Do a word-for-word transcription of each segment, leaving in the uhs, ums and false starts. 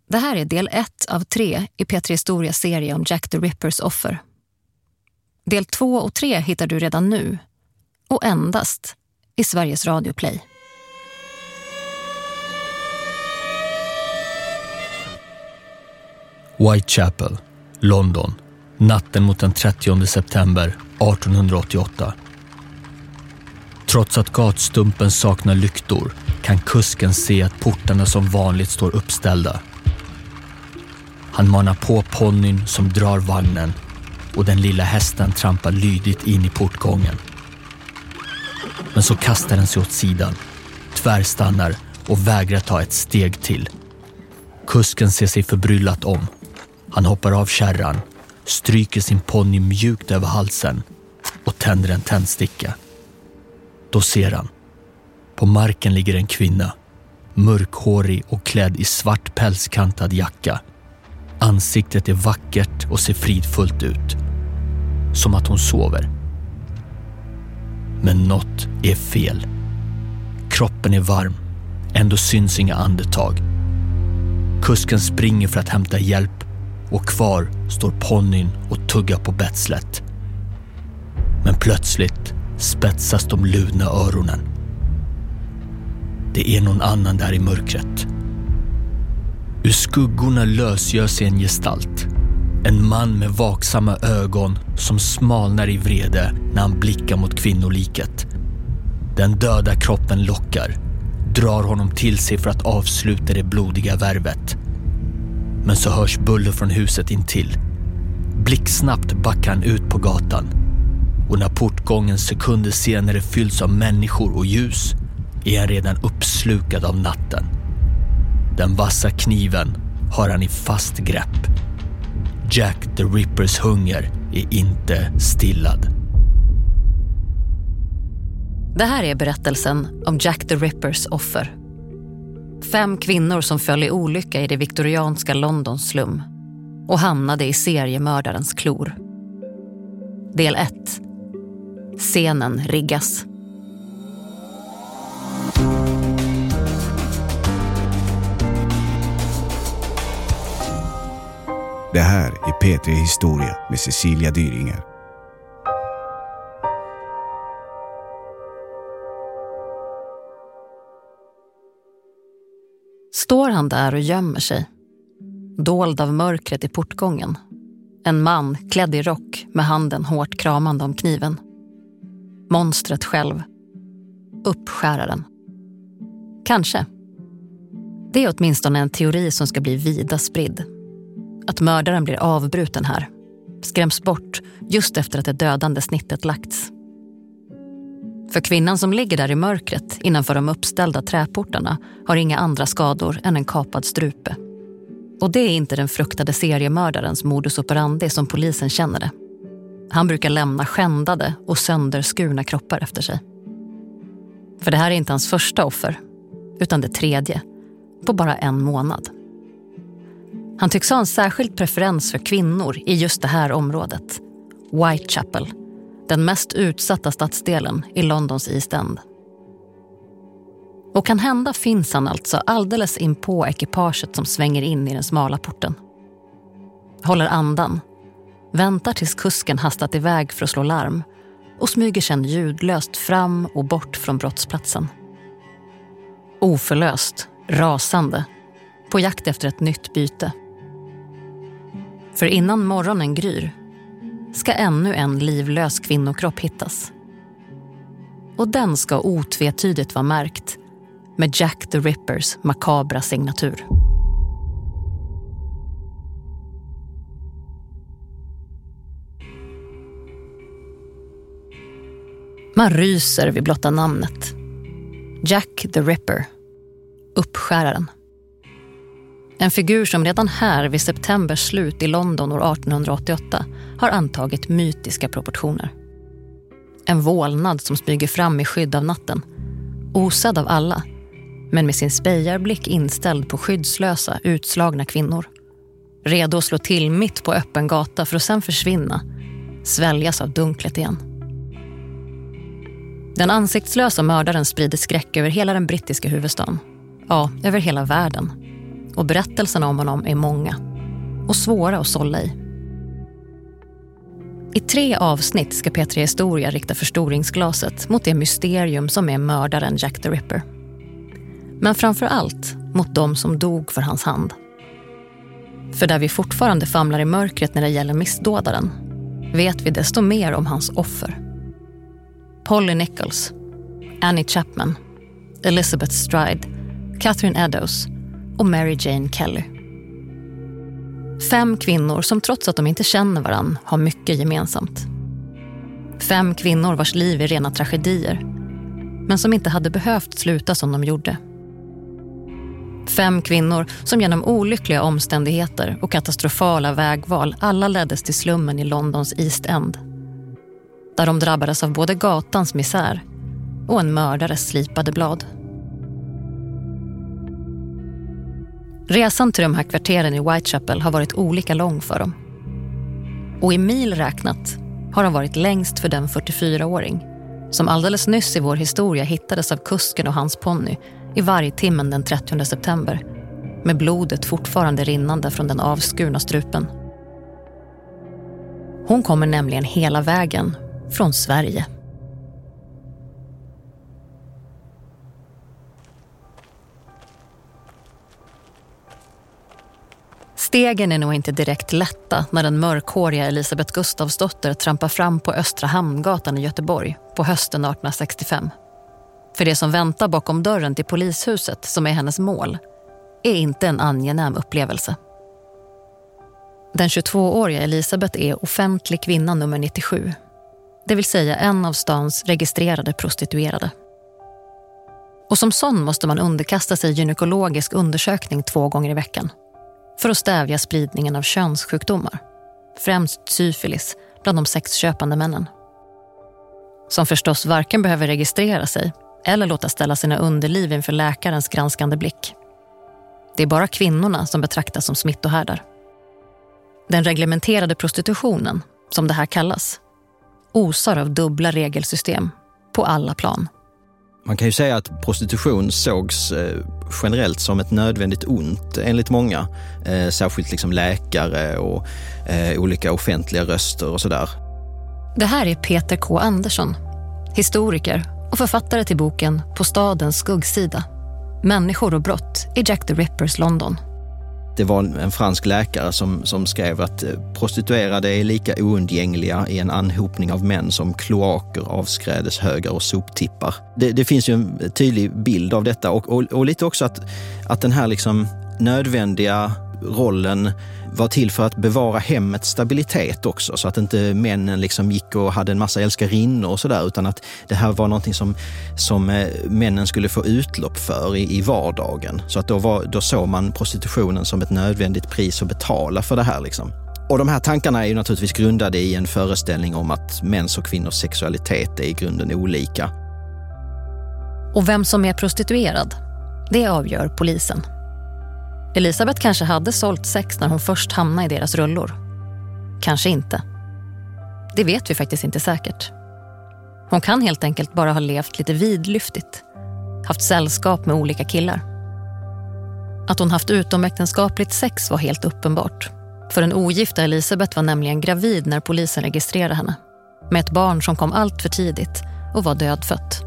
Det här är del ett av tre i P tre Historias serie om Jack the Rippers offer. Del två och tre hittar du redan nu och endast i Sveriges Radio Play. Whitechapel, London, natten mot den trettionde september artonhundraåttioåtta. Trots att gatstumpen saknar lyktor kan kusken se att portarna som vanligt står uppställda. Han manar på ponnyn som drar vagnen och den lilla hästen trampar lydigt in i portgången. Men så kastar den sig åt sidan, tvärstannar och vägrar ta ett steg till. Kusken ser sig förbryllat om. Han hoppar av kärran, stryker sin ponny mjukt över halsen och tänder en tändsticka. Då ser han. På marken ligger en kvinna, mörkhårig och klädd i svart pälskantad jacka. Ansiktet är vackert och ser fridfullt ut, som att hon sover. Men något är fel. Kroppen är varm, ändå syns inga andetag. Kusken springer för att hämta hjälp och kvar står ponnyn och tuggar på betslet. Men plötsligt spetsas de luna öronen. Det är någon annan där i mörkret. Ur skuggorna lösgör sig en gestalt. En man med vaksamma ögon som smalnar i vrede när han blickar mot kvinnoliket. Den döda kroppen lockar, drar honom till sig för att avsluta det blodiga värvet. Men så hörs buller från huset intill. Blicksnabbt backar han ut på gatan. Och när portgången sekunder senare fylls av människor och ljus är han redan uppslukad av natten. Den vassa kniven har han i fast grepp. Jack the Rippers hunger är inte stillad. Det här är berättelsen om Jack the Rippers offer. Fem kvinnor som föll i olycka i det viktorianska Londons slum och hamnade i seriemördarens klor. Del ett. Scenen riggas. Det här är P tre Historia med Cecilia Dyringer. Står han där och gömmer sig, dold av mörkret i portgången. En man klädd i rock med handen hårt kramande om kniven. Monstret själv. Uppskäraren. Kanske. Det är åtminstone en teori som ska bli vida spridd. Att mördaren blir avbruten här. Skräms bort just efter att det dödande snittet lagts. För kvinnan som ligger där i mörkret innanför de uppställda träportarna har inga andra skador än en kapad strupe. Och det är inte den fruktade seriemördarens modus operandi som polisen känner det. Han brukar lämna skändade och sönderskurna kroppar efter sig. För det här är inte hans första offer, utan det tredje, på bara en månad. Han tycks ha en särskild preferens för kvinnor i just det här området. Whitechapel, den mest utsatta stadsdelen i Londons East End. Och kan hända finns han alltså alldeles in på ekipaget som svänger in i den smala porten. Håller andan, väntar tills kusken hastat iväg för att slå larm och smyger sedan ljudlöst fram och bort från brottsplatsen. Oförlöst, rasande, på jakt efter ett nytt byte. För innan morgonen gryr ska ännu en livlös kvinnokropp hittas. Och den ska otvetydigt vara märkt med Jack the Rippers makabra signatur. Man ryser vid blotta namnet. Jack the Ripper. Uppskäraren. En figur som redan här vid septembers slut i London år artonhundraåttioåtta har antagit mytiska proportioner. En vålnad som smyger fram i skydd av natten. Osedd av alla, men med sin spejarblick inställd på skyddslösa, utslagna kvinnor. Redo att slå till mitt på öppen gata för att sen försvinna, sväljas av dunklet igen. Den ansiktslösa mördaren sprider skräck över hela den brittiska huvudstaden. Ja, över hela världen. och berättelserna om honom är många och svåra att sålla i. I tre avsnitt ska P tre Historia rikta förstoringsglaset mot det mysterium som är mördaren Jack the Ripper. Men framför allt mot de som dog för hans hand. För där vi fortfarande famlar i mörkret när det gäller missdådaren vet vi desto mer om hans offer. Polly Nichols, Annie Chapman, Elizabeth Stride, Catherine Eddowes och Mary Jane Kelly. Fem kvinnor som trots att de inte känner varann har mycket gemensamt. Fem kvinnor vars liv är rena tragedier, men som inte hade behövt sluta som de gjorde. Fem kvinnor som genom olyckliga omständigheter och katastrofala vägval alla leddes till slummen i Londons East End. Där de drabbades av både gatans misär och en mördares slipade blad. Resan till de här kvarteren i Whitechapel har varit olika lång för dem. Och i mil räknat har de varit längst för den fyrtiofyraåring som alldeles nyss i vår historia hittades av kusken och hans ponny i vargtimmen den trettionde september med blodet fortfarande rinnande från den avskurna strupen. Hon kommer nämligen hela vägen från Sverige. Stegen är nog inte direkt lätta när den mörkhåriga Elisabeth Gustavsdotter trampar fram på Östra Hamngatan i Göteborg på hösten arton sextiofem. För det som väntar bakom dörren till polishuset, som är hennes mål, är inte en angenäm upplevelse. Den tjugotvååriga Elisabeth är offentlig kvinna nummer nittiosju. Det vill säga en av stans registrerade prostituerade. Och som sån måste man underkasta sig gynekologisk undersökning två gånger i veckan för att stävja spridningen av könssjukdomar, främst syfilis bland de sexköpande männen. Som förstås varken behöver registrera sig eller låta ställa sina underliv inför läkarens granskande blick. Det är bara kvinnorna som betraktas som smittohärdar. Den reglementerade prostitutionen, som det här kallas, osar av dubbla regelsystem på alla plan. Man kan ju säga att prostitution sågs eh, generellt som ett nödvändigt ont enligt många. Eh, särskilt liksom läkare och eh, olika offentliga röster och sådär. Det här är Peter K. Andersson, historiker och författare till boken På stadens skuggsida. Människor och brott i Jack the Rippers London. Det var en fransk läkare som, som skrev att prostituerade är lika oundgängliga i en anhopning av män som kloaker, avskrädeshögar och soptippar. Det, det finns ju en tydlig bild av detta och, och, och lite också att, att den här liksom nödvändiga rollen var till för att bevara hemmets stabilitet också, så att inte männen liksom gick och hade en massa älskarinnor och sådär, utan att det här var någonting som, som männen skulle få utlopp för i, i vardagen. Så att då, var, då såg man prostitutionen som ett nödvändigt pris att betala för det här liksom. Och de här tankarna är ju naturligtvis grundade i en föreställning om att mäns och kvinnors sexualitet är i grunden olika. Och vem som är prostituerad, det avgör polisen. Elisabeth kanske hade sålt sex när hon först hamnade i deras rullor. Kanske inte. Det vet vi faktiskt inte säkert. Hon kan helt enkelt bara ha levt lite vidlyftigt. Haft sällskap med olika killar. Att hon haft utomäktenskapligt sex var helt uppenbart. För den ogifta Elisabeth var nämligen gravid när polisen registrerade henne. Med ett barn som kom allt för tidigt och var dödfött.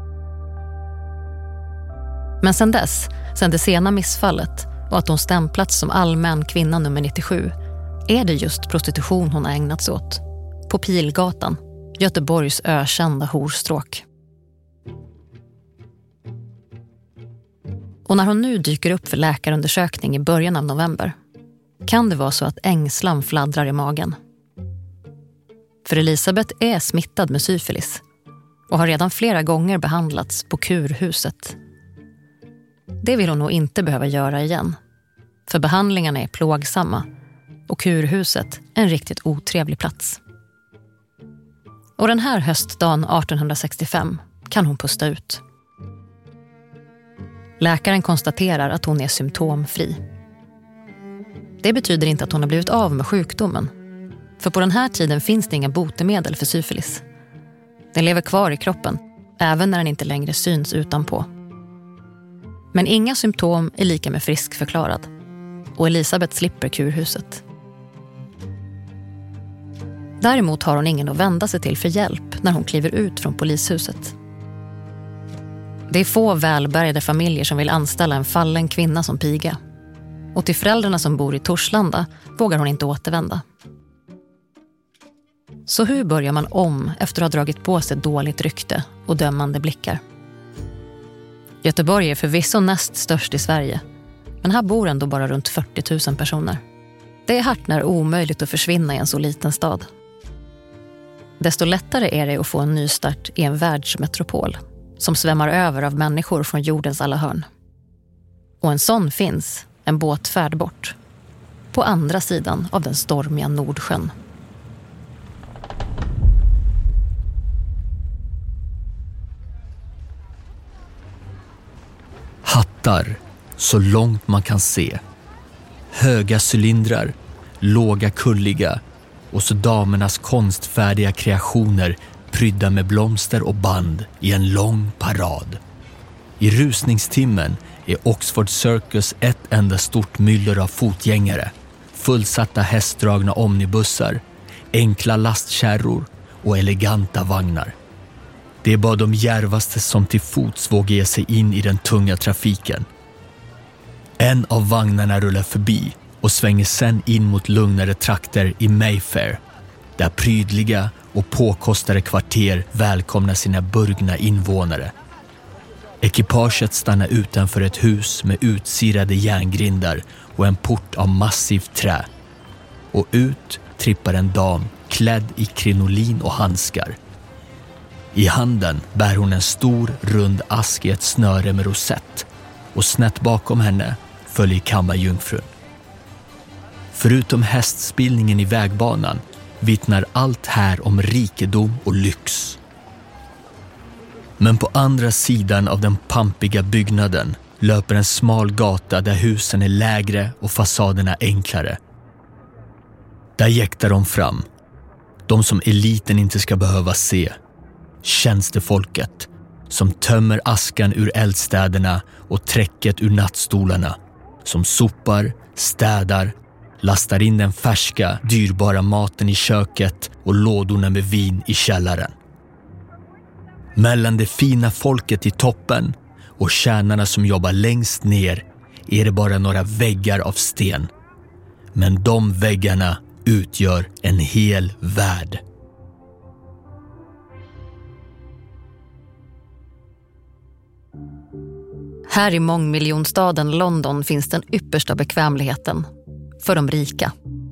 Men sen dess, sen det sena missfallet och att hon stämplats som allmän kvinna nummer nittiosju, är det just prostitution hon har ägnats åt. På Pilgatan, Göteborgs ökända horstråk. Och när hon nu dyker upp för läkarundersökning i början av november kan det vara så att ängslan fladdrar i magen. För Elisabeth är smittad med syfilis och har redan flera gånger behandlats på kurhuset. Det vill hon nog inte behöva göra igen. För behandlingarna är plågsamma och kurhuset en riktigt otrevlig plats. Och den här höstdagen arton sextiofem kan hon pusta ut. Läkaren konstaterar att hon är symptomfri. Det betyder inte att hon har blivit av med sjukdomen. För på den här tiden finns det inga botemedel för syfilis. Den lever kvar i kroppen, även när den inte längre syns utanpå. Men inga symptom är lika med friskförklarad. och Elisabeth slipper kurhuset. Däremot har hon ingen att vända sig till för hjälp när hon kliver ut från polishuset. Det är få välbärgade familjer som vill anställa en fallen kvinna som piga. Och till föräldrarna som bor i Torslanda vågar hon inte återvända. Så hur börjar man om efter att ha dragit på sig dåligt rykte och dömande blickar? Göteborg är förvisso näst störst i Sverige, men här bor ändå bara runt fyrtio tusen personer. Det är hart när omöjligt att försvinna i en så liten stad. Desto lättare är det att få en nystart i en världsmetropol som svämmar över av människor från jordens alla hörn. Och en sån finns, en båtfärd bort, på andra sidan av den stormiga Nordsjön. Hattar, så långt man kan se. Höga cylindrar, låga kulliga och så damernas konstfärdiga kreationer prydda med blomster och band i en lång parad. I rusningstimmen är Oxford Circus ett enda stort myller av fotgängare, fullsatta hästdragna omnibussar, enkla lastkärror och eleganta vagnar. Det är bara de djärvaste som till fots vågar ge sig in i den tunga trafiken. En av vagnarna rullar förbi och svänger sen in mot lugnare trakter i Mayfair, där prydliga och påkostade kvarter välkomnar sina burgna invånare. Ekipaget stannar utanför ett hus med utsirade järngrindar och en port av massivt trä. Och ut trippar en dam klädd i krinolin och handskar. I handen bär hon en stor rund ask i ett snöre med rosett och snett bakom henne följer kammarjungfrun. Förutom hästspillningen i vägbanan vittnar allt här om rikedom och lyx. Men på andra sidan av den pampiga byggnaden löper en smal gata där husen är lägre och fasaderna enklare. Där jäktar de fram, de som eliten inte ska behöva se. Tjänstefolket som tömmer askan ur eldstäderna och träcket ur nattstolarna, som sopar, städar, lastar in den färska, dyrbara maten i köket och lådorna med vin i källaren. Mellan det fina folket i toppen och tjänarna som jobbar längst ner är det bara några väggar av sten. Men de väggarna utgör en hel värld. Här i mångmiljonstaden London finns den yppersta bekvämligheten för de rika.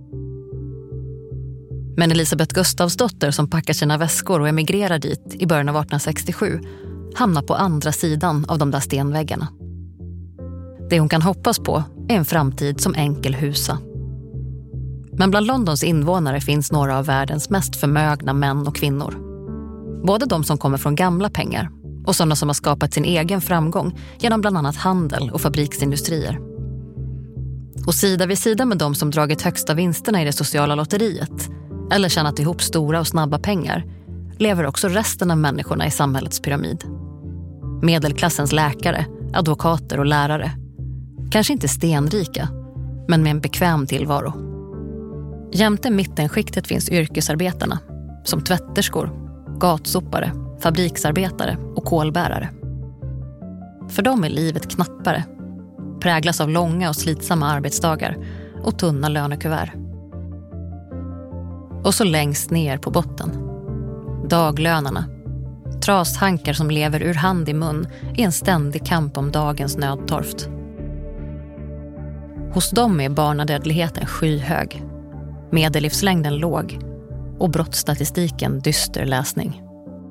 Men Elisabeth Gustavsdotter, som packar sina väskor och emigrerar dit i början av arton sextiosju, hamnar på andra sidan av de där stenväggarna. Det hon kan hoppas på är en framtid som enkel husa. Men bland Londons invånare finns några av världens mest förmögna män och kvinnor. Både de som kommer från gamla pengar och sådana som har skapat sin egen framgång genom bland annat handel och fabriksindustrier. Och sida vid sida med de som dragit högsta vinsterna i det sociala lotteriet eller tjänat ihop stora och snabba pengar lever också resten av människorna i samhällets pyramid. Medelklassens läkare, advokater och lärare. Kanske inte stenrika, men med en bekväm tillvaro. Jämte mittenskiktet finns yrkesarbetarna, som tvätterskor, gatsopare, fabriksarbetare och kolbärare. För dem är livet knappare, präglas av långa och slitsamma arbetsdagar och tunna lönekuvert. Och så längst ner på botten, daglönarna, trashankar som lever ur hand i mun i en ständig kamp om dagens nödtorft. Hos dem är barnadödligheten skyhög, medellivslängden låg och brottsstatistiken dyster läsning.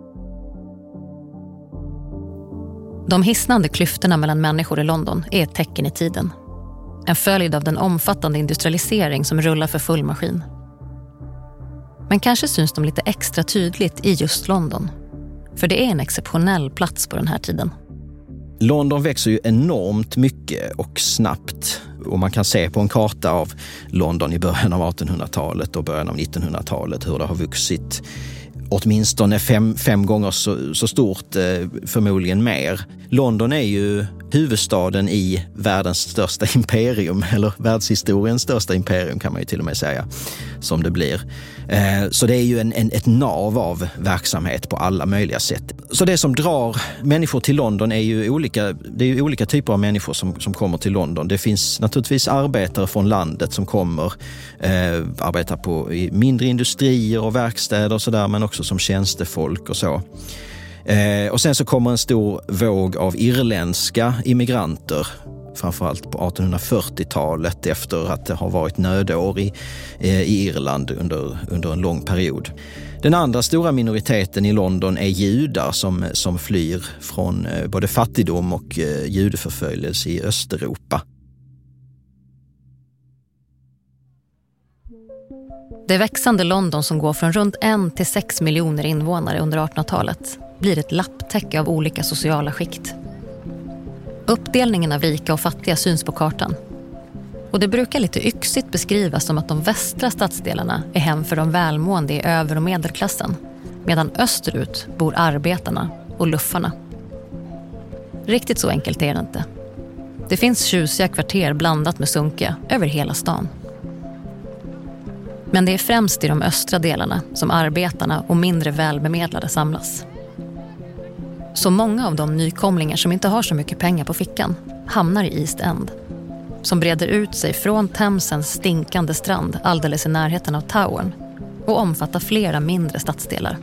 De hisnande klyftorna mellan människor i London är ett tecken i tiden. En följd av den omfattande industrialisering som rullar för full maskin. Men kanske syns de lite extra tydligt i just London. För det är en exceptionell plats på den här tiden. London växer ju enormt mycket och snabbt. Och man kan se på en karta av London i början av artonhundratalet och början av nittonhundratalet hur det har vuxit. åtminstone fem, fem gånger så, så stort, förmodligen mer. London är ju huvudstaden i världens största imperium, eller världshistoriens största imperium kan man ju till och med säga, som det blir. Så det är ju en, en, ett nav av verksamhet på alla möjliga sätt. Så det som drar människor till London är ju olika, det är ju olika typer av människor som, som kommer till London. Det finns naturligtvis arbetare från landet som kommer, eh, arbetar på i mindre industrier och verkstäder och sådär, men också som tjänstefolk och så. Eh, och sen så kommer en stor våg av irländska immigranter, framförallt på artonhundrafyrtiotalet, efter att det har varit nödår i, eh, i Irland under, under en lång period. Den andra stora minoriteten i London är judar som, som flyr från eh, både fattigdom och eh, judeförföljelse i Östeuropa. Det växande London som går från runt en till sex miljoner invånare under artonhundratalet blir ett lapptäcke av olika sociala skikt. Uppdelningen av rika och fattiga syns på kartan. Och det brukar lite yxigt beskrivas som att de västra stadsdelarna är hem för de välmående i över- och medelklassen, medan österut bor arbetarna och luffarna. Riktigt så enkelt är det inte. Det finns tjusiga kvarter blandat med sunkiga över hela stan. Men det är främst i de östra delarna som arbetarna och mindre välbemedlade samlas. Så många av de nykomlingar som inte har så mycket pengar på fickan hamnar i East End, som breder ut sig från Themsens stinkande strand alldeles i närheten av Towern och omfattar flera mindre stadsdelar.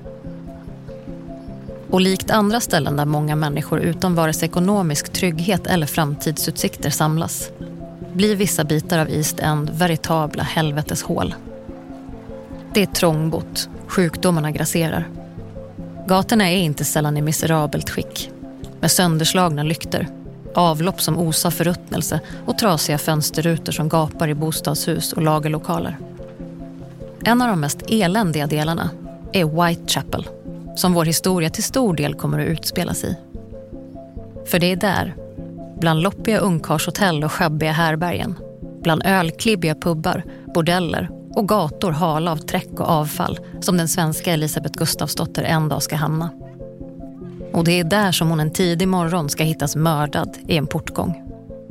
Och likt andra ställen där många människor utan vare sig ekonomisk trygghet eller framtidsutsikter samlas, blir vissa bitar av East End veritabla helveteshål. Det är trångbott, sjukdomarna grasserar. Gatorna är inte sällan i miserabelt skick, med sönderslagna lyktor, avlopp som osar förruttnelse och trasiga fönsterrutor som gapar i bostadshus och lagerlokaler. En av de mest eländiga delarna är Whitechapel, som vår historia till stor del kommer att utspelas i. För det är där, bland loppiga ungkarshotell och skabbiga härbergen, bland ölklibbiga pubbar, bordeller och gator hala av träck och avfall, som den svenska Elisabeth Gustafsdotter en dag ska hamna. Och det är där som hon en tidig morgon ska hittas mördad i en portgång.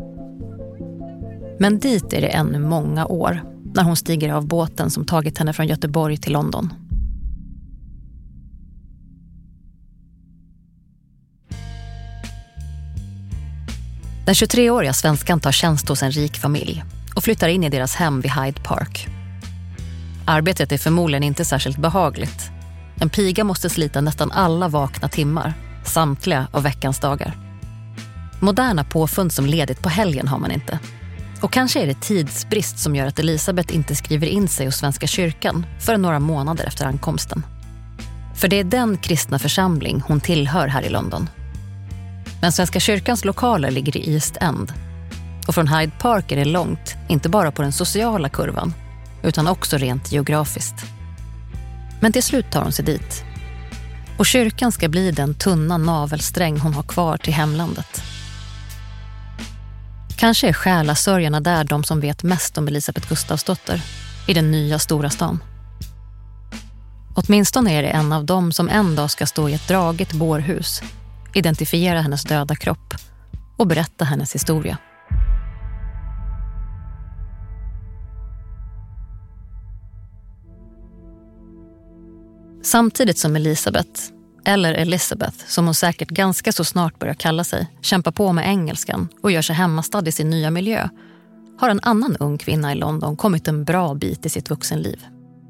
Men dit är det ännu många år när hon stiger av båten som tagit henne från Göteborg till London. Den tjugotreåriga svenskan tar tjänst hos en rik familj och flyttar in i deras hem vid Hyde Park. Arbetet är förmodligen inte särskilt behagligt. En piga måste slita nästan alla vakna timmar, samtliga av veckans dagar. Moderna påfund som ledigt på helgen har man inte. Och kanske är det tidsbrist som gör att Elisabeth inte skriver in sig hos Svenska kyrkan förrän några månader efter ankomsten. För det är den kristna församling hon tillhör här i London. Men Svenska kyrkans lokaler ligger i East End. Och från Hyde Park är det långt, inte bara på den sociala kurvan, utan också rent geografiskt. Men till slut tar hon sig dit. Och kyrkan ska bli den tunna navelsträng hon har kvar till hemlandet. Kanske är själasörjarna där de som vet mest om Elisabeth Gustafsdotter i den nya stora stan. Åtminstone är det en av dem som en dag ska stå i ett draget bårhus, identifiera hennes döda kropp och berätta hennes historia. Samtidigt som Elisabeth, eller Elizabeth som hon säkert ganska så snart börjar kalla sig, kämpar på med engelskan och gör sig hemmastad i sin nya miljö, har en annan ung kvinna i London kommit en bra bit i sitt vuxenliv.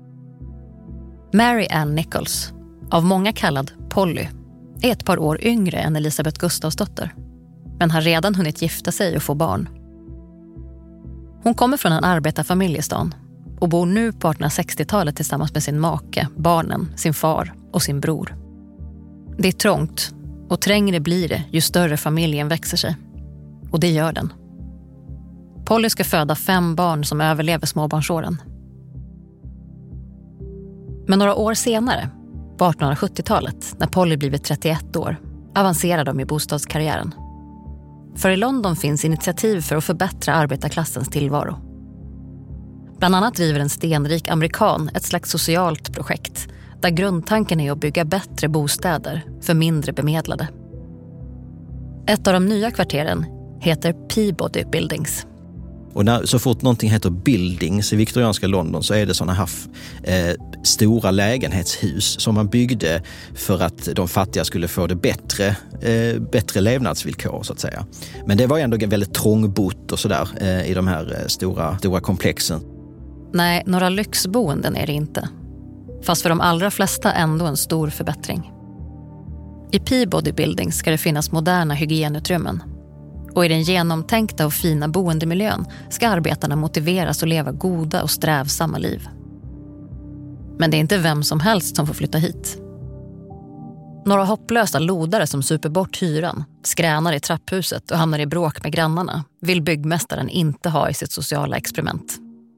Mary Ann Nichols, av många kallad Polly, är ett par år yngre än Elisabeth Gustafsdotter, men har redan hunnit gifta sig och få barn. Hon kommer från en arbetarfamilj i stan och bor nu på artonhundrasextiotalet tillsammans med sin make, barnen, sin far och sin bror. Det är trångt och trängre blir det ju större familjen växer sig. Och det gör den. Polly ska föda fem barn som överlever småbarnsåren. Men några år senare, på artonhundrasjuttiotalet, när Polly blivit trettioett år, avancerar de i bostadskarriären. För i London finns initiativ för att förbättra arbetarklassens tillvaro. Bland annat driver en stenrik amerikan ett slags socialt projekt där grundtanken är att bygga bättre bostäder för mindre bemedlade. Ett av de nya kvarteren heter Peabody Buildings. Och när, så fort någonting heter buildings i viktorianska London så är det sådana här eh, stora lägenhetshus som man byggde för att de fattiga skulle få det bättre, eh, bättre levnadsvillkor så att säga. Men det var ändå väldigt trångbott och sådär eh, i de här eh, stora, stora komplexen. Nej, några lyxboenden är det inte. Fast för de allra flesta ändå en stor förbättring. I Peabody Buildings ska det finnas moderna hygienutrymmen. Och i den genomtänkta och fina boendemiljön ska arbetarna motiveras att leva goda och strävsamma liv. Men det är inte vem som helst som får flytta hit. Några hopplösa lodare som super bort hyran, skränar i trapphuset och hamnar i bråk med grannarna vill byggmästaren inte ha i sitt sociala experiment.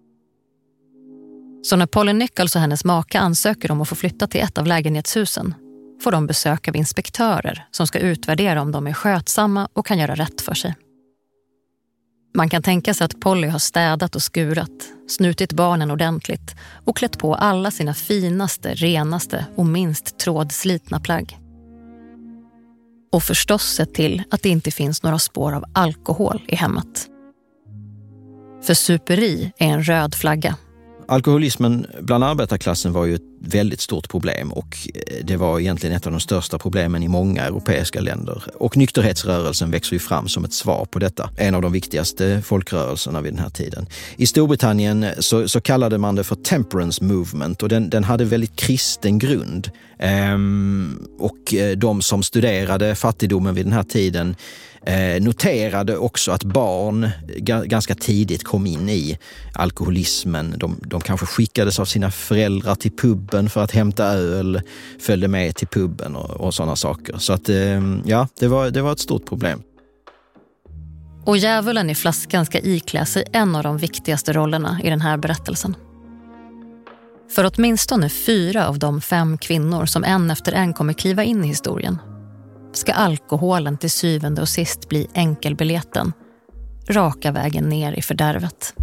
Så när Polly Nichols och hennes maka ansöker om att få flytta till ett av lägenhetshusen får de besök av inspektörer som ska utvärdera om de är skötsamma och kan göra rätt för sig. Man kan tänka sig att Polly har städat och skurat, snutit barnen ordentligt och klätt på alla sina finaste, renaste och minst trådslitna plagg. Och förstås sett till att det inte finns några spår av alkohol i hemmet. För superi är en röd flagga. Alkoholismen bland arbetarklassen var ju ett väldigt stort problem och det var egentligen ett av de största problemen i många europeiska länder. Och nykterhetsrörelsen växer ju fram som ett svar på detta. En av de viktigaste folkrörelserna vid den här tiden. I Storbritannien så, så kallade man det för temperance movement och den, den hade väldigt kristen grund. Ehm, och de som studerade fattigdomen vid den här tiden Eh, noterade också att barn g- ganska tidigt kom in i alkoholismen. De, de kanske skickades av sina föräldrar till puben för att hämta öl, följde med till puben och, och sådana saker. Så att, eh, ja, det var, det var ett stort problem. Och djävulen i flaskan ska iklä sig en av de viktigaste rollerna i den här berättelsen. För åtminstone fyra av de fem kvinnor som en efter en kommer kliva in i historien ska alkoholen till syvende och sist bli enkelbiljetten, raka vägen ner i fördärvet.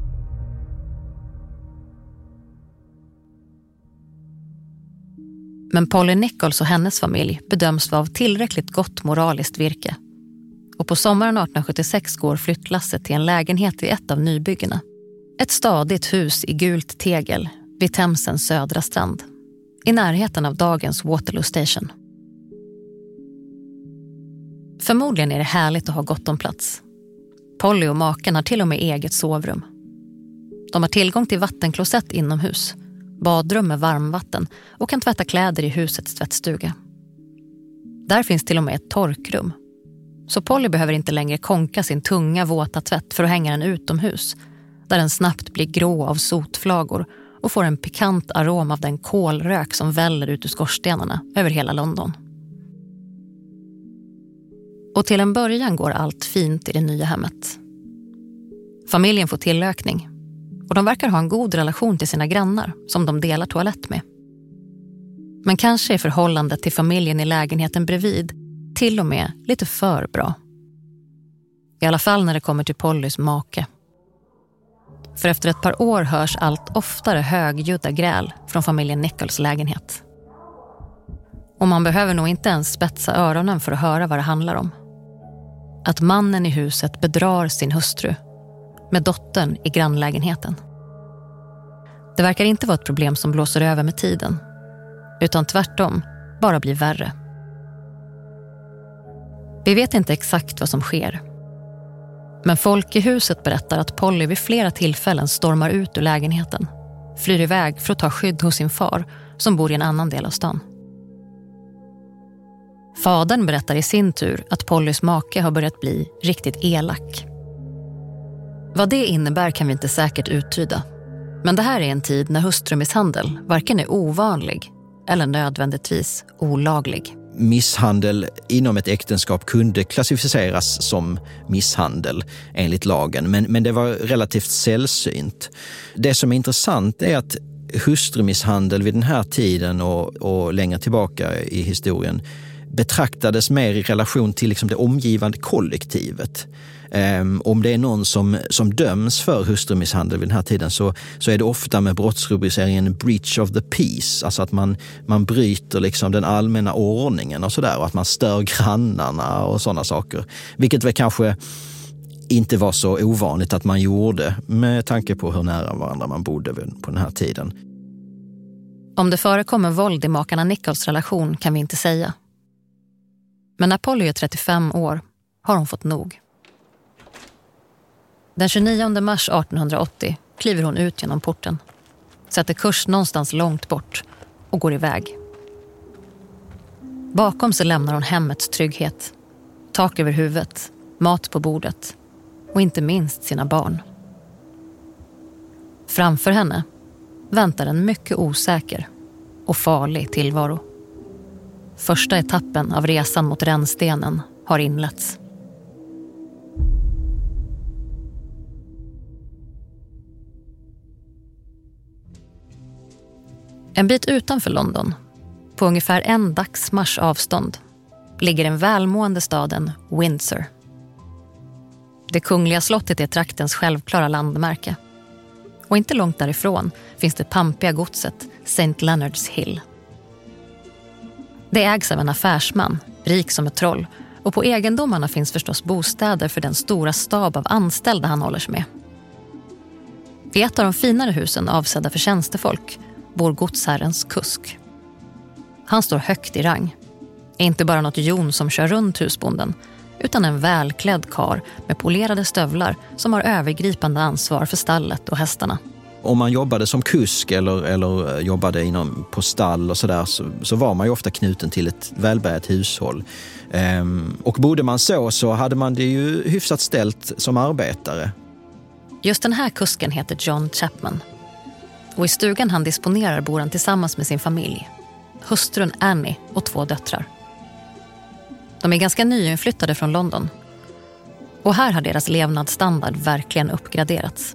Men Polly Nichols och hennes familj bedöms vara av tillräckligt gott moraliskt virke. Och på sommaren arton sjuttiosex går flyttlasset till en lägenhet i ett av nybyggena. Ett stadigt hus i gult tegel vid Themsens södra strand, i närheten av dagens Waterloo Station. Förmodligen är det härligt att ha gott om plats. Polly och maken har till och med eget sovrum. De har tillgång till vattenklosett inomhus, badrum med varmvatten och kan tvätta kläder i husets tvättstuga. Där finns till och med ett torkrum. Så Polly behöver inte längre konka sin tunga våta tvätt för att hänga den utomhus, där den snabbt blir grå av sotflagor och får en pikant arom av den kolrök som väller ut ur skorstenarna över hela London. Och till en början går allt fint i det nya hemmet. Familjen får tillökning och de verkar ha en god relation till sina grannar som de delar toalett med. Men kanske är förhållandet till familjen i lägenheten bredvid till och med lite för bra. I alla fall när det kommer till Pollys make. För efter ett par år hörs allt oftare högljudda gräl från familjen Nichols lägenhet. Och man behöver nog inte ens spetsa öronen för att höra vad det handlar om. Att mannen i huset bedrar sin hustru med dottern i grannlägenheten. Det verkar inte vara ett problem som blåser över med tiden, utan tvärtom bara blir värre. Vi vet inte exakt vad som sker. Men folk i huset berättar att Polly vid flera tillfällen stormar ut ur lägenheten, flyr iväg för att ta skydd hos sin far som bor i en annan del av stan. Fadern berättar i sin tur att Pollys make har börjat bli riktigt elak. Vad det innebär kan vi inte säkert uttyda. Men det här är en tid när hustrumisshandel varken är ovanlig eller nödvändigtvis olaglig. Misshandel inom ett äktenskap kunde klassificeras som misshandel enligt lagen, men, men det var relativt sällsynt. Det som är intressant är att hustrumisshandel vid den här tiden och, och längre tillbaka i historien betraktades mer i relation till liksom det omgivande kollektivet. Um, om det är någon som, som döms för hustrumisshandel vid den här tiden så, så är det ofta med brottsrubriceringen breach of the peace. Alltså att man, man bryter liksom den allmänna ordningen och sådär, och att man stör grannarna och sådana saker. Vilket väl kanske inte var så ovanligt att man gjorde med tanke på hur nära varandra man bodde på den här tiden. Om det förekommer våld i makarna Nichols relation kan vi inte säga. Men när Polly är trettiofem år har hon fått nog. Den tjugonionde mars artonhundraåttio kliver hon ut genom porten, sätter kurs någonstans långt bort och går iväg. Bakom sig lämnar hon hemmets trygghet, tak över huvudet, mat på bordet och inte minst sina barn. Framför henne väntar en mycket osäker och farlig tillvaro. Första etappen av resan mot rännstenen har inletts. En bit utanför London, på ungefär en dagsmarsch avstånd, ligger den välmående staden Windsor. Det kungliga slottet är traktens självklara landmärke. Och inte långt därifrån finns det pampiga godset Saint Leonard's Hill. Det ägs av en affärsman, rik som ett troll, och på egendomarna finns förstås bostäder för den stora stab av anställda han håller sig med. I ett av de finare husen avsedda för tjänstefolk bor godsherrens kusk. Han står högt i rang. Är inte bara något jon som kör runt husbonden, utan en välklädd kar med polerade stövlar som har övergripande ansvar för stallet och hästarna. Om man jobbade som kusk eller, eller jobbade inom, på stall och sådär så, så var man ju ofta knuten till ett välbärgat hushåll. Ehm, och bodde man så så hade man det ju hyfsat ställt som arbetare. Just den här kusken heter John Chapman. Och i stugan han disponerar bor han tillsammans med sin familj. Hustrun Annie och två döttrar. De är ganska nyinflyttade från London. Och här har deras levnadsstandard verkligen uppgraderats.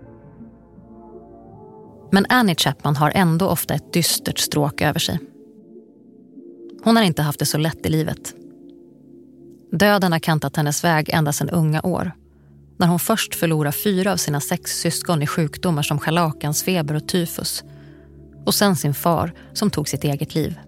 Men Annie Chapman har ändå ofta ett dystert stråk över sig. Hon har inte haft det så lätt i livet. Döden har kantat hennes väg ända sedan unga år. När hon först förlorar fyra av sina sex syskon i sjukdomar som scharlakansfeber och tyfus. Och sen sin far som tog sitt eget liv.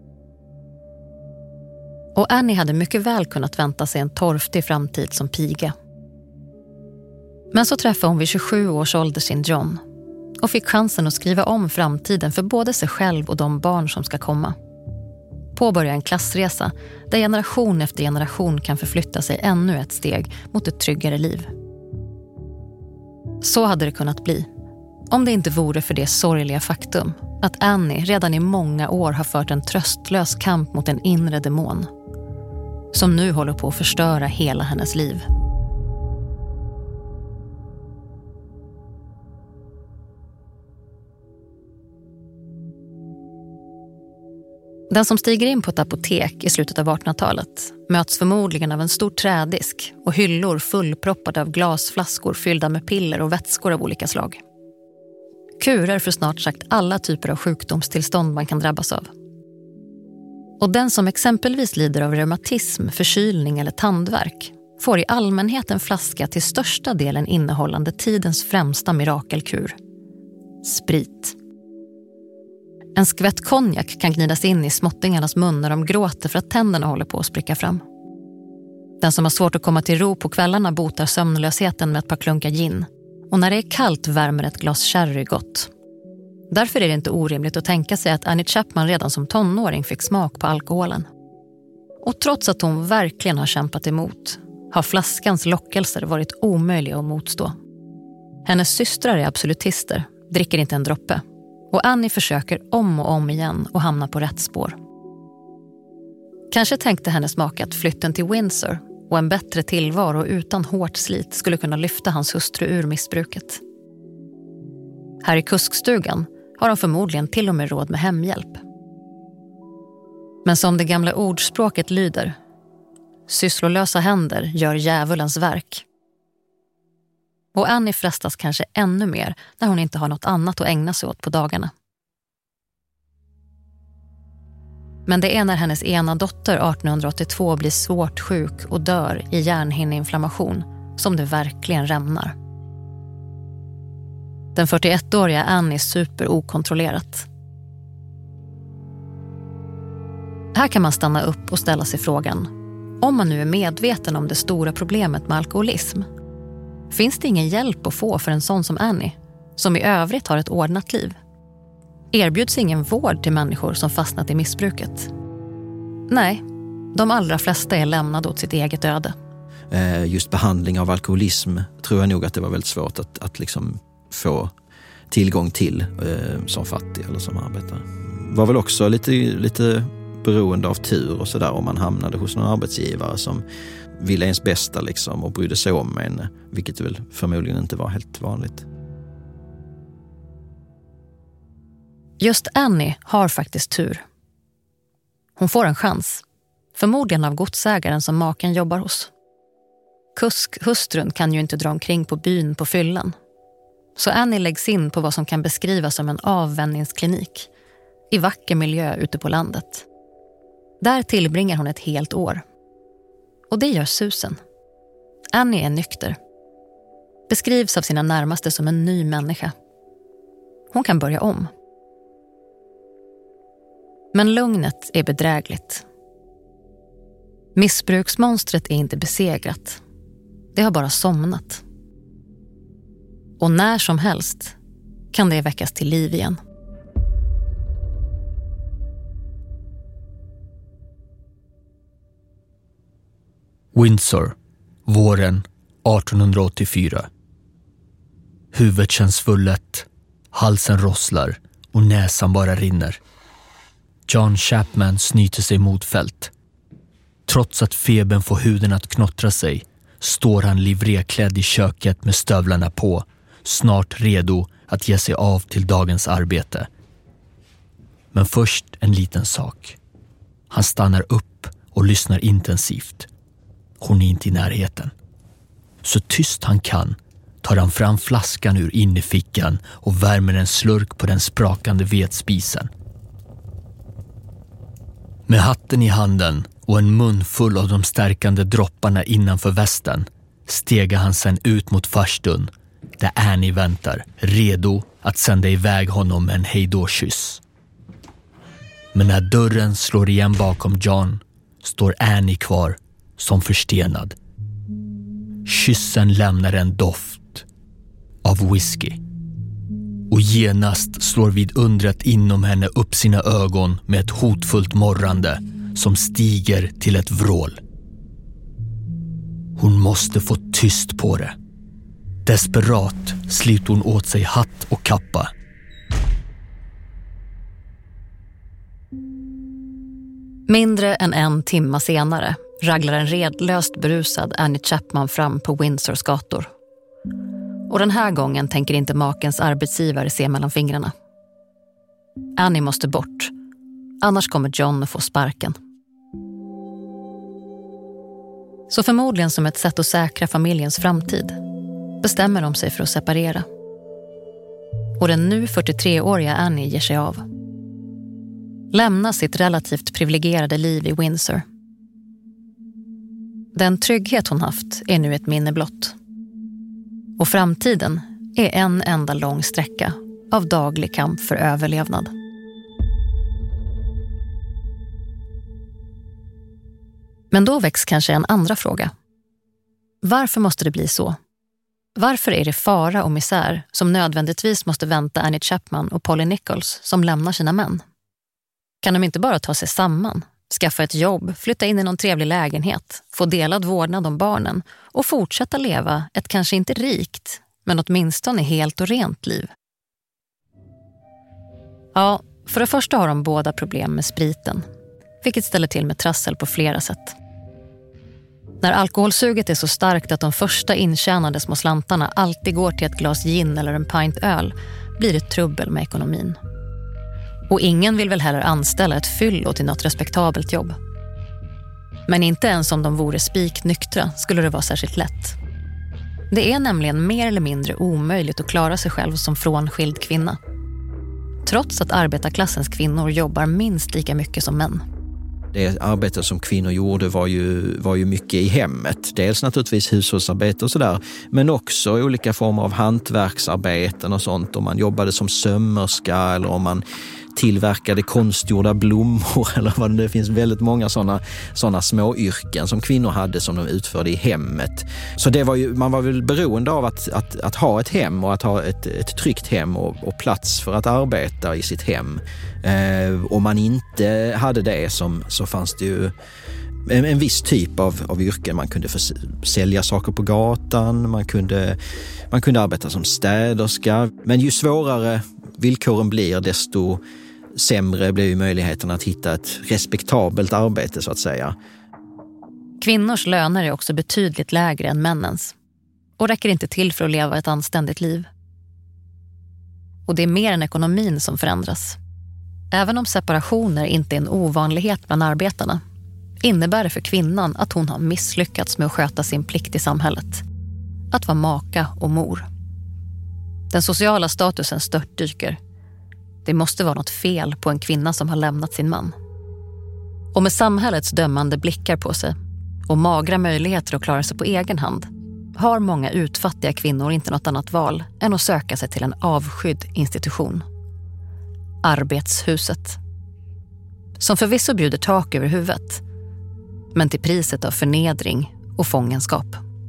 Och Annie hade mycket väl kunnat vänta sig en torftig framtid som piga. Men så träffade hon vid tjugosju års ålder sin John och fick chansen att skriva om framtiden för både sig själv och de barn som ska komma. Påbörja en klassresa där generation efter generation kan förflytta sig ännu ett steg mot ett tryggare liv. Så hade det kunnat bli, om det inte vore för det sorgliga faktum att Annie redan i många år har fört en tröstlös kamp mot en inre demon som nu håller på att förstöra hela hennes liv. Den som stiger in på ett apotek i slutet av artonhundratalet möts förmodligen av en stor trädisk och hyllor fullproppade av glasflaskor fyllda med piller och vätskor av olika slag. Kurer för snart sagt alla typer av sjukdomstillstånd man kan drabbas av. Och den som exempelvis lider av reumatism, förkylning eller tandvärk får i allmänhet en flaska till största delen innehållande tidens främsta mirakelkur. Sprit. En skvätt konjak kan gnidas in i småttingarnas mun när de gråter för att tänderna håller på att spricka fram. Den som har svårt att komma till ro på kvällarna botar sömnlösheten med ett par klunkar gin. Och när det är kallt värmer ett glas sherry gott. Därför är det inte orimligt att tänka sig att Annie Chapman redan som tonåring fick smak på alkoholen. Och trots att hon verkligen har kämpat emot har flaskans lockelser varit omöjliga att motstå. Hennes systrar är absolutister, dricker inte en droppe. Och Annie försöker om och om igen att hamna på rätt spår. Kanske tänkte hennes make att flytten till Windsor och en bättre tillvaro utan hårt slit skulle kunna lyfta hans hustru ur missbruket. Här i kuskstugan har de förmodligen till och med råd med hemhjälp. Men som det gamla ordspråket lyder, sysslolösa händer gör djävulens verk. Och Annie frestas kanske ännu mer när hon inte har något annat att ägna sig åt på dagarna. Men det är när hennes ena dotter artonhundraåttiotvå blir svårt sjuk och dör i hjärnhinneinflammation som det verkligen rämnar. Den fyrtioettåriga Annie super okontrollerat. Här kan man stanna upp och ställa sig frågan: om man nu är medveten om det stora problemet med alkoholism, finns det ingen hjälp att få för en sån som Annie, som i övrigt har ett ordnat liv? Erbjuds ingen vård till människor som fastnat i missbruket? Nej, de allra flesta är lämnade åt sitt eget öde. Just behandling av alkoholism tror jag nog att det var väldigt svårt att, att liksom få tillgång till eh, som fattig eller som arbetare. Var väl också lite, lite beroende av tur och sådär, om man hamnade hos någon arbetsgivare som ville ens bästa liksom och brydde sig om en, vilket väl förmodligen inte var helt vanligt. Just Annie har faktiskt tur. Hon får en chans, förmodligen av godsägaren som maken jobbar hos. Kuskhustrun kan ju inte dra omkring på byn på fyllan. Så Annie läggs in på vad som kan beskrivas som en avvänjningsklinik i vacker miljö ute på landet. Där tillbringar hon ett helt år. Och det gör susen. Annie är nykter. Beskrivs av sina närmaste som en ny människa. Hon kan börja om. Men lugnet är bedrägligt. Missbruksmonstret är inte besegrat. Det har bara somnat. Och när som helst kan det väckas till liv igen. Windsor, våren artonhundraåttiofyra. Huvudet känns svullet, halsen rosslar och näsan bara rinner. John Chapman snyter sig mot fält. Trots att febern får huden att knottra sig står han livreklädd i köket med stövlarna på, snart redo att ge sig av till dagens arbete. Men först en liten sak. Han stannar upp och lyssnar intensivt. Hon är inte i närheten. Så tyst han kan tar han fram flaskan ur innerfickan och värmer en slurk på den sprakande vedspisen. Med hatten i handen och en mun full av de stärkande dropparna innanför västen stegar han sen ut mot farstun där Annie väntar, redo att sända iväg honom med en hejdå-kyss. Men när dörren slår igen bakom John står Annie kvar som förstenad. Kyssen lämnar en doft av whisky. Och genast slår vidundret inom henne upp sina ögon med ett hotfullt morrande som stiger till ett vrål. Hon måste få tyst på det. Desperat sliter hon åt sig hatt och kappa. Mindre än en timme senare raglar en redlöst berusad Annie Chapman fram på Windsors gator. Och den här gången tänker inte makens arbetsgivare se mellan fingrarna. Annie måste bort, annars kommer John att få sparken. Så förmodligen som ett sätt att säkra familjens framtid bestämmer de sig för att separera. Och den nu fyrtiotreåriga Annie ger sig av. Lämnar sitt relativt privilegierade liv i Windsor. Den trygghet hon haft är nu ett minne blott. Och framtiden är en enda lång sträcka av daglig kamp för överlevnad. Men då väcks kanske en andra fråga. Varför måste det bli så? Varför är det fara och misär som nödvändigtvis måste vänta Annie Chapman och Polly Nichols som lämnar sina män? Kan de inte bara ta sig samman, skaffa ett jobb, flytta in i någon trevlig lägenhet, få delad vårdnad om barnen och fortsätta leva ett kanske inte rikt, men åtminstone helt och rent liv? Ja, för det första har de båda problem med spriten, vilket ställer till med trassel på flera sätt. När alkoholsuget är så starkt att de första intjänade små slantarna alltid går till ett glas gin eller en pint öl blir det trubbel med ekonomin. Och ingen vill väl heller anställa ett fyllo till något respektabelt jobb. Men inte ens om de vore spiknyktra skulle det vara särskilt lätt. Det är nämligen mer eller mindre omöjligt att klara sig själv som frånskild kvinna. Trots att arbetarklassens kvinnor jobbar minst lika mycket som män. Det arbete som kvinnor gjorde var ju, var ju mycket i hemmet. Dels naturligtvis hushållsarbete och sådär, men också olika former av hantverksarbeten och sånt. Om man jobbade som sömmerska eller om man tillverkade konstgjorda blommor eller vad det, det finns väldigt många sådana såna små yrken som kvinnor hade som de utförde i hemmet. Så det var ju, man var väl beroende av att, att, att ha ett hem och att ha ett, ett tryggt hem och, och plats för att arbeta i sitt hem. Eh, om man inte hade det som, så fanns det ju en, en viss typ av, av yrken. Man kunde för, sälja saker på gatan, man kunde, man kunde arbeta som städerska. Men ju svårare villkoren blir, desto sämre blir ju möjligheten att hitta ett respektabelt arbete så att säga. Kvinnors löner är också betydligt lägre än männens och räcker inte till för att leva ett anständigt liv. Och det är mer än ekonomin som förändras. Även om separationer inte är en ovanlighet bland arbetarna innebär det för kvinnan att hon har misslyckats med att sköta sin plikt i samhället. Att vara maka och mor. Den sociala statusen störtdyker. Det måste vara något fel på en kvinna som har lämnat sin man. Och med samhällets dömande blickar på sig och magra möjligheter att klara sig på egen hand har många utfattiga kvinnor inte något annat val än att söka sig till en avskydd institution. Arbetshuset. Som förvisso bjuder tak över huvudet, men till priset av förnedring och fångenskap.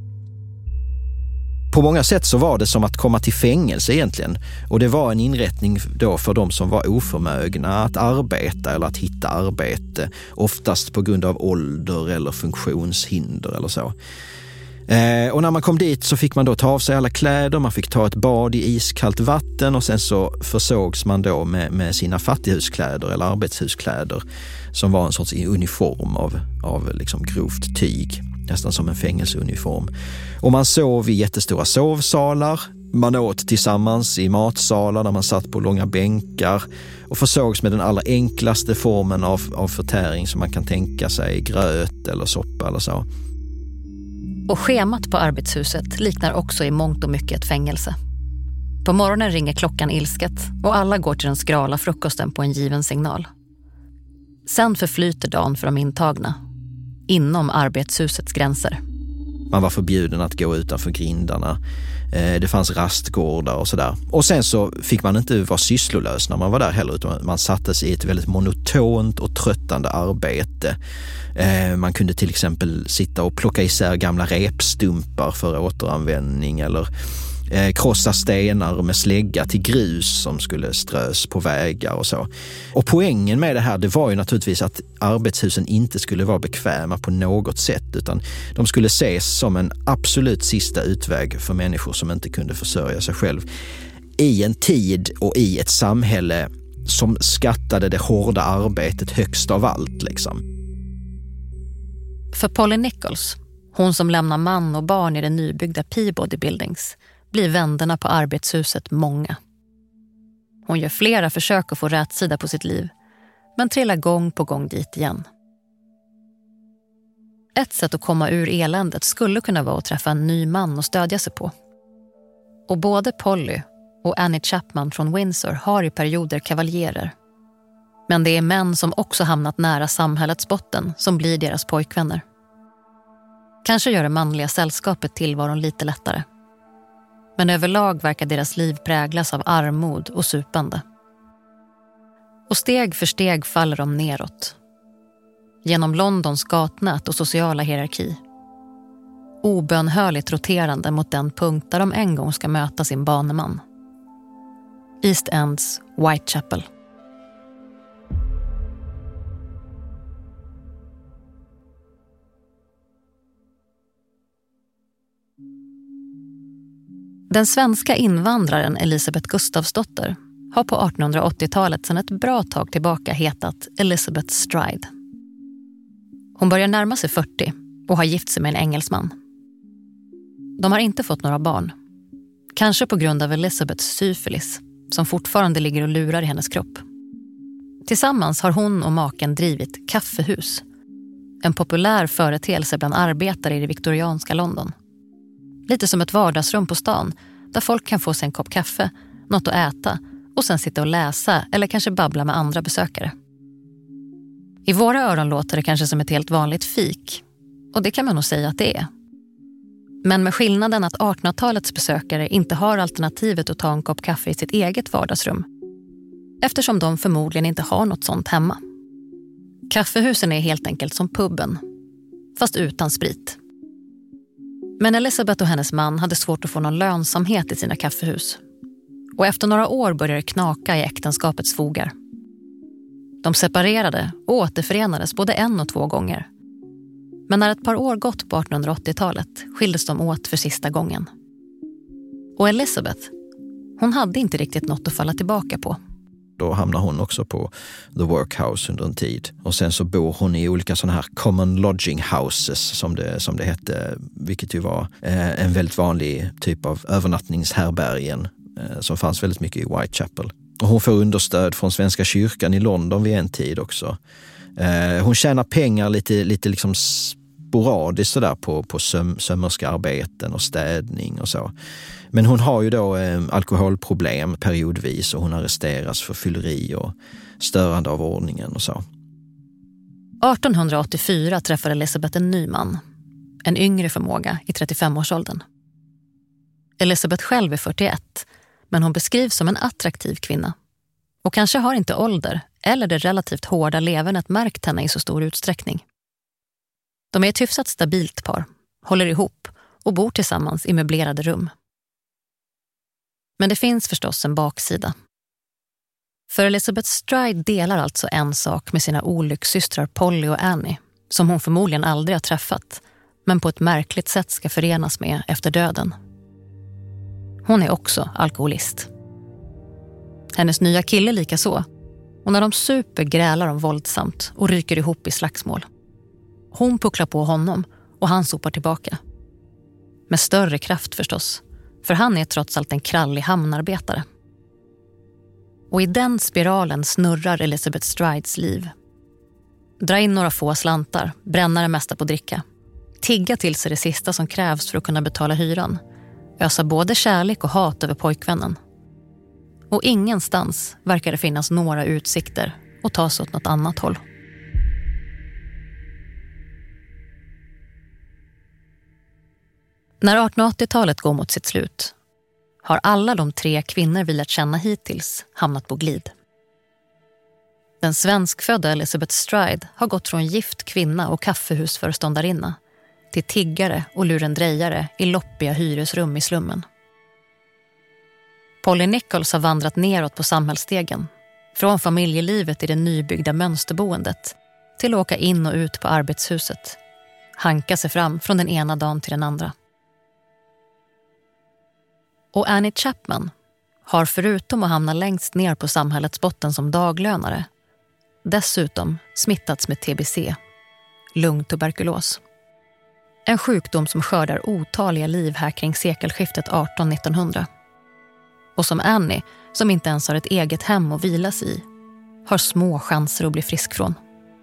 På många sätt så var det som att komma till fängelse egentligen. Och det var en inrättning då för de som var oförmögna att arbeta eller att hitta arbete. Oftast på grund av ålder eller funktionshinder eller så. Eh, och när man kom dit så fick man då ta av sig alla kläder, man fick ta ett bad i iskallt vatten och sen så försågs man då med, med sina fattighuskläder eller arbetshuskläder som var en sorts uniform av, av liksom grovt tyg. Nästan som en fängelseuniform. Och man sov i jättestora sovsalar. Man åt tillsammans i matsalar där man satt på långa bänkar och försågs med den allra enklaste formen av, av förtäring som man kan tänka sig, gröt eller soppa eller så. Och schemat på arbetshuset liknar också i mångt och mycket ett fängelse. På morgonen ringer klockan ilsket och alla går till den skrala frukosten på en given signal. Sen förflyter dagen för de intagna. Inom arbetshusets gränser. Man var förbjuden att gå utanför grindarna. Det fanns rastgårdar och sådär. Och sen så fick man inte vara sysslolös när man var där heller, utan man sattes i ett väldigt monotont och tröttande arbete. Man kunde till exempel sitta och plocka isär gamla repstumpar för återanvändning eller krossa stenar med slägga till grus som skulle strös på vägar och så. Och poängen med det här, det var ju naturligtvis att arbetshusen inte skulle vara bekväma på något sätt, utan de skulle ses som en absolut sista utväg för människor som inte kunde försörja sig själv. I en tid och i ett samhälle som skattade det hårda arbetet högst av allt liksom. För Polly Nichols, hon som lämnar man och barn i det nybyggda Peabody Buildings, blir vänderna på arbetshuset många. Hon gör flera försök att få rätt sida på sitt liv, men trillar gång på gång dit igen. Ett sätt att komma ur eländet skulle kunna vara att träffa en ny man och stödja sig på. Och både Polly och Annie Chapman från Windsor har i perioder kavaljerer. Men det är män som också hamnat nära samhällets botten som blir deras pojkvänner. Kanske gör det manliga sällskapet tillvaron lite lättare. Men överlag verkar deras liv präglas av armod och supande. Och steg för steg faller de neråt. Genom Londons gatnät och sociala hierarki. Obönhörligt roterande mot den punkt där de en gång ska möta sin baneman. East Ends Whitechapel. Den svenska invandraren Elisabeth Gustafsdotter har på artonhundraåttiotalet sedan ett bra tag tillbaka hetat Elizabeth Stride. Hon börjar närma sig fyrtio och har gift sig med en engelsman. De har inte fått några barn. Kanske på grund av Elizabeths syfilis som fortfarande ligger och lurar i hennes kropp. Tillsammans har hon och maken drivit kaffehus. En populär företeelse bland arbetare i det viktorianska London. Lite som ett vardagsrum på stan där folk kan få sig en kopp kaffe, något att äta och sen sitta och läsa eller kanske babbla med andra besökare. I våra öron låter det kanske som ett helt vanligt fik. Och det kan man nog säga att det är. Men med skillnaden att artonhundratalets besökare inte har alternativet att ta en kopp kaffe i sitt eget vardagsrum. Eftersom de förmodligen inte har något sånt hemma. Kaffehusen är helt enkelt som puben. Fast utan sprit. Men Elizabeth och hennes man hade svårt att få någon lönsamhet i sina kaffehus. Och efter några år började det knaka i äktenskapets fogar. De separerade och återförenades både en och två gånger. Men när ett par år gått på artonhundraåttiotalet skildes de åt för sista gången. Och Elizabeth, hon hade inte riktigt något att falla tillbaka på. Då hamnar hon också på The Workhouse under en tid. Och sen så bor hon i olika sådana här common lodging houses som det, som det hette. Vilket ju var eh, en väldigt vanlig typ av övernattningshärbergen eh, som fanns väldigt mycket i Whitechapel. Och hon får understöd från Svenska kyrkan i London vid en tid också. Eh, hon tjänar pengar lite, lite liksom sporadiskt sådär på, på söm, sömmerskearbeten och städning och så. Men hon har ju då eh, alkoholproblem periodvis och hon arresteras för fylleri och störande av ordningen och så. artonhundraåttiofyra träffar Elizabeth en ny man. En yngre förmåga i trettiofemårsåldern. Elizabeth själv är fyrtioett, men hon beskrivs som en attraktiv kvinna. Och kanske har inte ålder eller det relativt hårda levernet märkt henne i så stor utsträckning. De är ett hyfsat stabilt par, håller ihop och bor tillsammans i möblerade rum. Men det finns förstås en baksida. För Elizabeth Stride delar alltså en sak med sina olyckssystrar Polly och Annie, som hon förmodligen aldrig har träffat, men på ett märkligt sätt ska förenas med efter döden. Hon är också alkoholist. Hennes nya kille lika så. Och när de super grälar de våldsamt och ryker ihop i slagsmål. Hon pucklar på honom och han sopar tillbaka. Med större kraft förstås, för han är trots allt en krallig hamnarbetare. Och i den spiralen snurrar Elizabeth Strides liv. Dra in några få slantar, bränna det mesta på dricka. Tigga till sig det sista som krävs för att kunna betala hyran. Ösa både kärlek och hat över pojkvännen. Och ingenstans verkar det finnas några utsikter att ta sig åt något annat håll. När artonhundraåttiotalet går mot sitt slut har alla de tre kvinnor vi lärt känna hittills hamnat på glid. Den svenskfödda Elizabeth Stride har gått från gift kvinna och kaffehusföreståndarinna till tiggare och lurendrejare i loppiga hyresrum i slummen. Polly Nichols har vandrat neråt på samhällsstegen, från familjelivet i det nybyggda mönsterboendet till att åka in och ut på arbetshuset, hanka sig fram från den ena dagen till den andra. Och Annie Chapman har förutom att hamna längst ner på samhällets botten som daglönare dessutom smittats med T B C, lungtuberkulos. En sjukdom som skördar otaliga liv här kring sekelskiftet arton nittonhundra. Och som Annie, som inte ens har ett eget hem att vilas i, har små chanser att bli frisk från.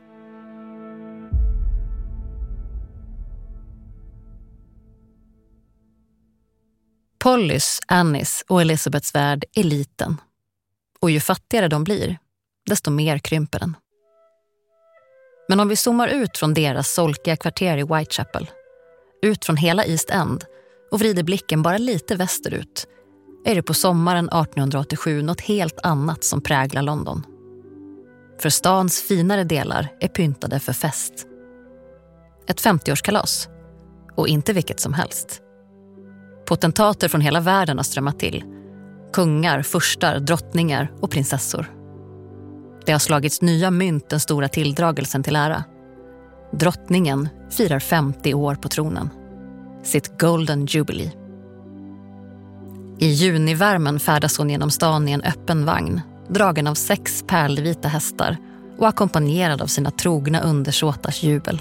Pollys, Annies och Elizabeths värld är liten. Och ju fattigare de blir, desto mer krymper den. Men om vi zoomar ut från deras solkiga kvarter i Whitechapel, ut från hela East End och vrider blicken bara lite västerut, är det på sommaren artonhundraåttiosju något helt annat som präglar London. För stans finare delar är pyntade för fest. Ett femtioårskalas, och inte vilket som helst. Potentater från hela världen har strömmat till. Kungar, furstar, drottningar och prinsessor. Det har slagits nya mynt den stora tilldragelsen till ära. Drottningen firar femtio år på tronen. Sitt Golden Jubilee. I junivärmen färdas hon genom stan i en öppen vagn, dragen av sex pärlvita hästar och ackompanjerad av sina trogna undersåtars jubel.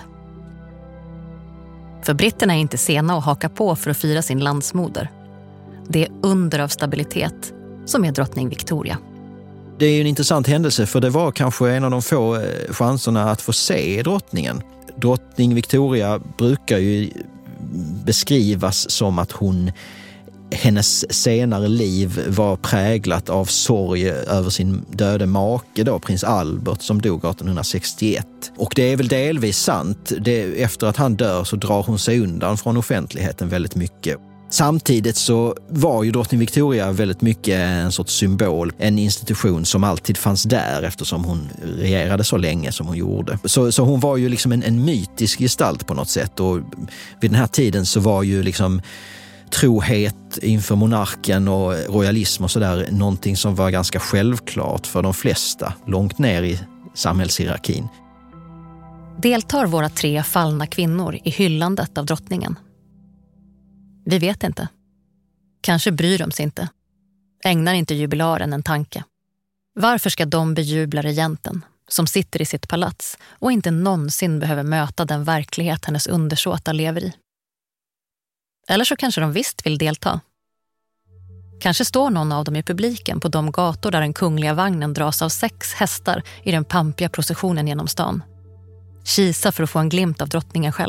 För britterna är inte sena att haka på för att fira sin landsmoder. Det är under av stabilitet som är drottning Victoria. Det är ju en intressant händelse, för det var kanske en av de få chanserna att få se drottningen. Drottning Victoria brukar ju beskrivas som att hon hennes senare liv var präglat av sorg över sin döde make då, prins Albert, som dog arton sextioett. Och det är väl delvis sant. Det, efter att han dör så drar hon sig undan från offentligheten väldigt mycket. Samtidigt så var ju drottning Victoria väldigt mycket en sorts symbol, en institution som alltid fanns där eftersom hon regerade så länge som hon gjorde. Så, så hon var ju liksom en, en mytisk gestalt på något sätt, och vid den här tiden så var ju liksom trohet inför monarken och royalism och sådär någonting som var ganska självklart för de flesta långt ner i samhällshierarkin. Deltar våra tre fallna kvinnor i hyllandet av drottningen? Vi vet inte. Kanske bryr de sig inte. Ägnar inte jubilaren en tanke. Varför ska de bejubla regenten som sitter i sitt palats och inte någonsin behöver möta den verklighet hennes undersåtar lever i? Eller så kanske de visst vill delta. Kanske står någon av dem i publiken på de gator där den kungliga vagnen dras av sex hästar i den pampiga processionen genom stan. Kisa för att få en glimt av drottningen själv.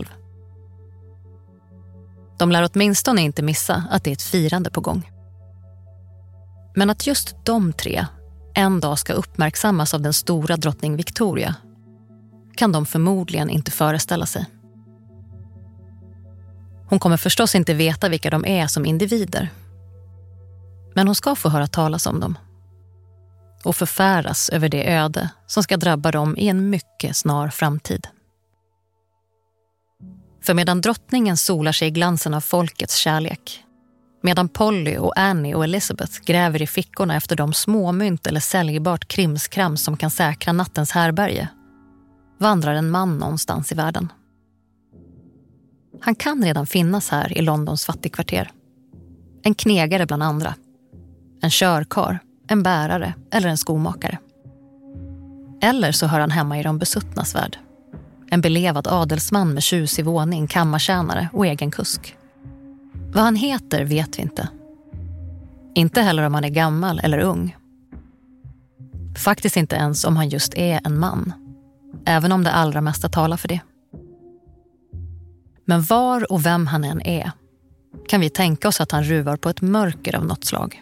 De lär åtminstone inte missa att det är ett firande på gång. Men att just de tre en dag ska uppmärksammas av den stora drottning Victoria kan de förmodligen inte föreställa sig. Hon kommer förstås inte veta vilka de är som individer. Men hon ska få höra talas om dem. Och förfäras över det öde som ska drabba dem i en mycket snar framtid. För medan drottningen solar sig i glansen av folkets kärlek, medan Polly och Annie och Elizabeth gräver i fickorna efter de småmynt eller säljbart krimskrams som kan säkra nattens härberge, vandrar en man någonstans i världen. Han kan redan finnas här i Londons fattigkvarter. En knegare bland andra. En körkar, en bärare eller en skomakare. Eller så hör han hemma i de besuttnas värld. En belevad adelsman med tjusig våning, kammartjänare och egen kusk. Vad han heter vet vi inte. Inte heller om han är gammal eller ung. Faktiskt inte ens om han just är en man. Även om det allra mesta talar för det. Men var och vem han än är kan vi tänka oss att han ruvar på ett mörker av något slag.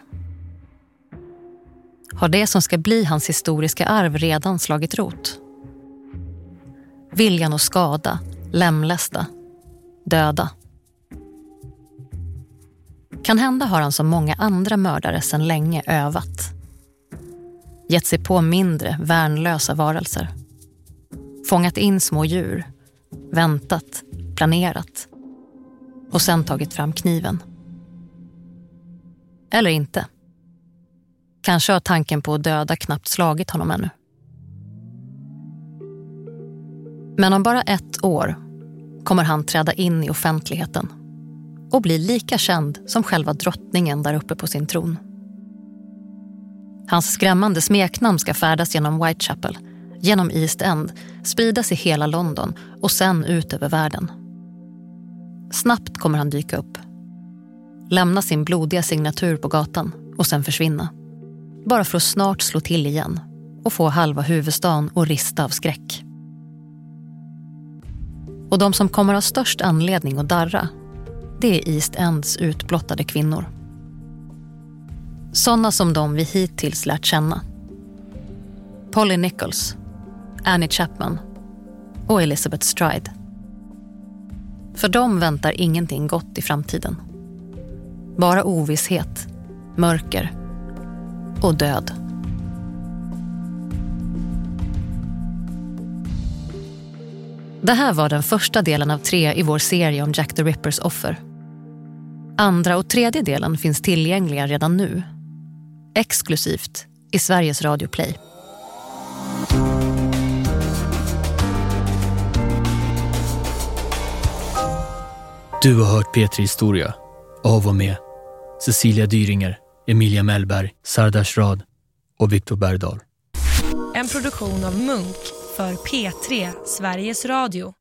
Har det som ska bli hans historiska arv redan slagit rot? Viljan att skada, lemlästa, döda. Kan hända har han som många andra mördare sedan länge övat. Gett sig på mindre, värnlösa varelser. Fångat in små djur. Väntat, planerat. Och sen tagit fram kniven. Eller inte. Kanske har tanken på att döda knappt slagit honom ännu. Men om bara ett år kommer han träda in i offentligheten och bli lika känd som själva drottningen där uppe på sin tron. Hans skrämmande smeknamn ska färdas genom Whitechapel, genom East End, spridas i hela London och sen ut över världen. Snabbt kommer han dyka upp. Lämna sin blodiga signatur på gatan och sen försvinna. Bara för att snart slå till igen och få halva huvudstaden och rista av skräck. Och de som kommer ha störst anledning att darra, det är East Ends utblottade kvinnor. Sådana som de vi hittills lärt känna. Polly Nichols, Annie Chapman och Elizabeth Stride. För dem väntar ingenting gott i framtiden. Bara ovisshet, mörker och död. Det här var den första delen av tre i vår serie om Jack the Rippers offer. Andra och tredje delen finns tillgängliga redan nu. Exklusivt i Sveriges Radio Play. Du har hört P tre Historia av och med Cecilia Dyringer, Emilia Mellberg, Sardash Rad och Viktor Bergdahl. En produktion av Munk för P tre Sveriges Radio.